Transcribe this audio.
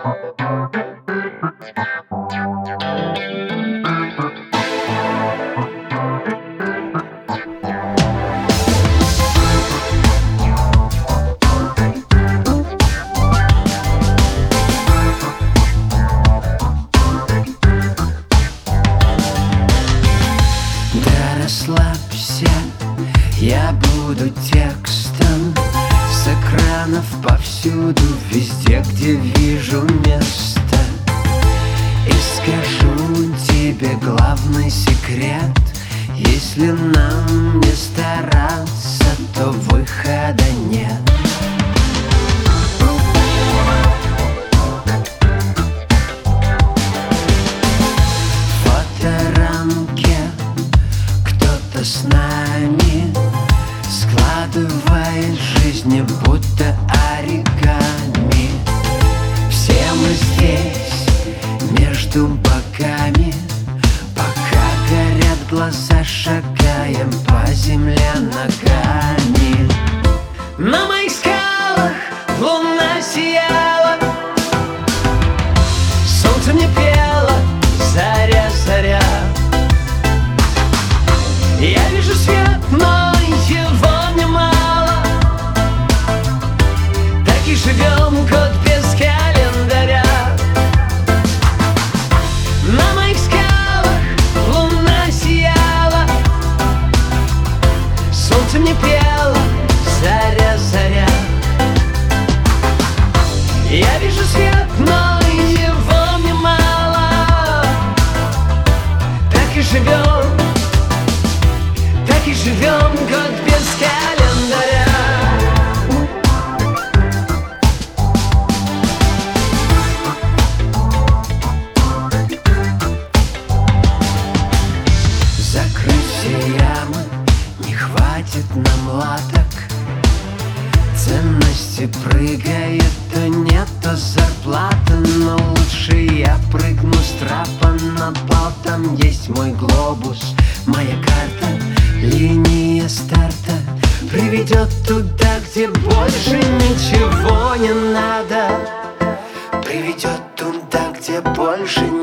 Расслабься, я буду текстом с экранов повсюду, везде, где вижу место. И скажу тебе главный секрет: если нам не стараться, то выхода нет. С нами складывает жизнь будто оригами. Все мы здесь между боками, пока горят глаза, шагаем по земле ногами. На моих скалах луна сияла, солнце мне пело, заря, заря. Я вижу свет, но его мне мало. Так и живем, год без календаря. На моих скалах луна сияла, солнце мне пело, заря, заря. Я вижу свет, но его мне мало. Так и живем, и живем, год без календаря. Закрыть все ямы не хватит нам латок. Ценности прыгает, то нет, то зарплата. Но лучше я прыгну с трапа на пол. Там есть мой глобус, моя карта. Линия старта приведет туда, где больше ничего не надо. Приведет туда, где больше